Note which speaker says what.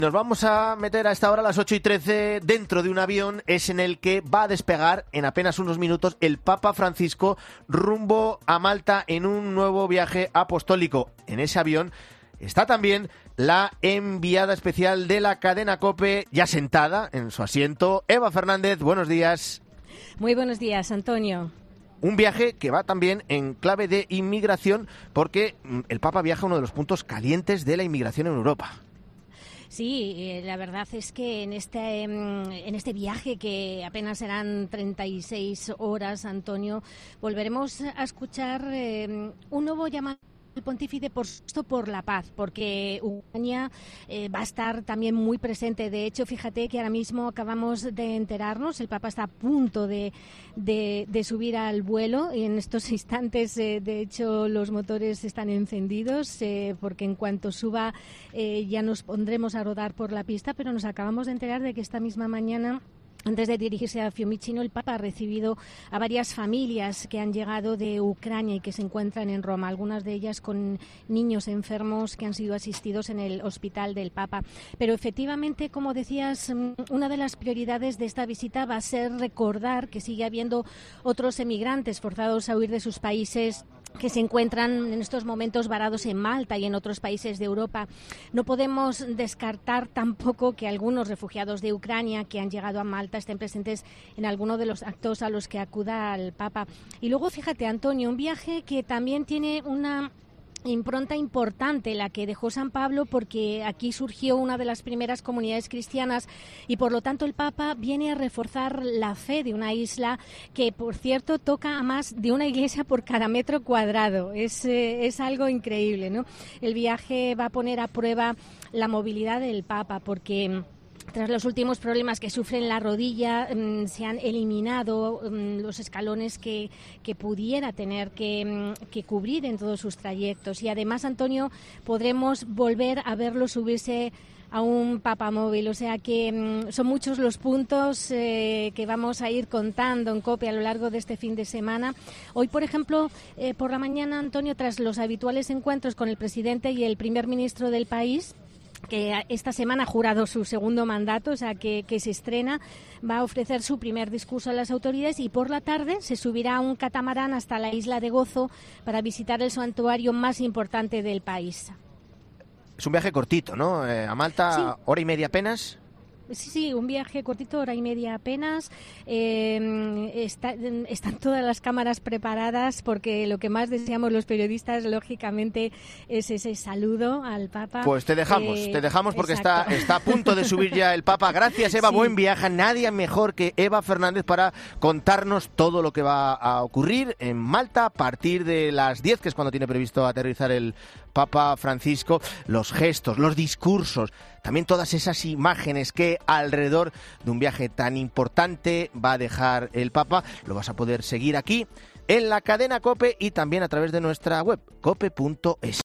Speaker 1: Nos vamos a meter a esta hora, a las 8:13, dentro de un avión. Es en el que va a despegar en apenas unos minutos el Papa Francisco rumbo a Malta en un nuevo viaje apostólico. En ese avión está también la enviada especial de la cadena COPE, ya sentada en su asiento. Eva Fernández, buenos días.
Speaker 2: Muy buenos días, Antonio.
Speaker 1: Un viaje que va también en clave de inmigración, porque el Papa viaja a uno de los puntos calientes de la inmigración en Europa.
Speaker 2: Sí, la verdad es que en este viaje, que apenas serán 36 horas, Antonio, volveremos a escuchar un nuevo llamado el pontífice por la paz, porque Ucrania va a estar también muy presente. De hecho, fíjate que ahora mismo acabamos de enterarnos, el Papa está a punto de subir al vuelo y en estos instantes, de hecho, los motores están encendidos, porque en cuanto suba ya nos pondremos a rodar por la pista, pero nos acabamos de enterar de que esta misma mañana, antes de dirigirse a Fiumicino, el Papa ha recibido a varias familias que han llegado de Ucrania y que se encuentran en Roma, algunas de ellas con niños enfermos que han sido asistidos en el hospital del Papa. Pero efectivamente, como decías, una de las prioridades de esta visita va a ser recordar que sigue habiendo otros emigrantes forzados a huir de sus países que se encuentran en estos momentos varados en Malta y en otros países de Europa. No podemos descartar tampoco que algunos refugiados de Ucrania que han llegado a Malta estén presentes en alguno de los actos a los que acuda el Papa. Y luego, fíjate, Antonio, un viaje que también tiene una impronta importante, la que dejó San Pablo, porque aquí surgió una de las primeras comunidades cristianas y por lo tanto el Papa viene a reforzar la fe de una isla que, por cierto, toca a más de una iglesia por cada metro cuadrado. Es algo increíble, ¿no? El viaje va a poner a prueba la movilidad del Papa, porque tras los últimos problemas que sufre en la rodilla, se han eliminado los escalones que pudiera tener que cubrir en todos sus trayectos. Y además, Antonio, podremos volver a verlo subirse a un papamóvil. O sea que son muchos los puntos que vamos a ir contando en COPE a lo largo de este fin de semana. Hoy, por ejemplo, por la mañana, Antonio, tras los habituales encuentros con el presidente y el primer ministro del país, que esta semana ha jurado su segundo mandato, o sea que se estrena, va a ofrecer su primer discurso a las autoridades y por la tarde se subirá a un catamarán hasta la isla de Gozo para visitar el santuario más importante del país.
Speaker 1: Es un viaje cortito, ¿no? A Malta, sí. Hora y media apenas.
Speaker 2: Sí, un viaje cortito, hora y media apenas. Están todas las cámaras preparadas porque lo que más deseamos los periodistas, lógicamente, es ese saludo al Papa.
Speaker 1: Pues te dejamos porque está a punto de subir ya el Papa. Gracias, Eva, sí. Buen viaje. Nadie mejor que Eva Fernández para contarnos todo lo que va a ocurrir en Malta a partir de las 10, que es cuando tiene previsto aterrizar el Papa Francisco. Los gestos, los discursos, también todas esas imágenes que alrededor de un viaje tan importante va a dejar el Papa, lo vas a poder seguir aquí en la cadena COPE y también a través de nuestra web, cope.es.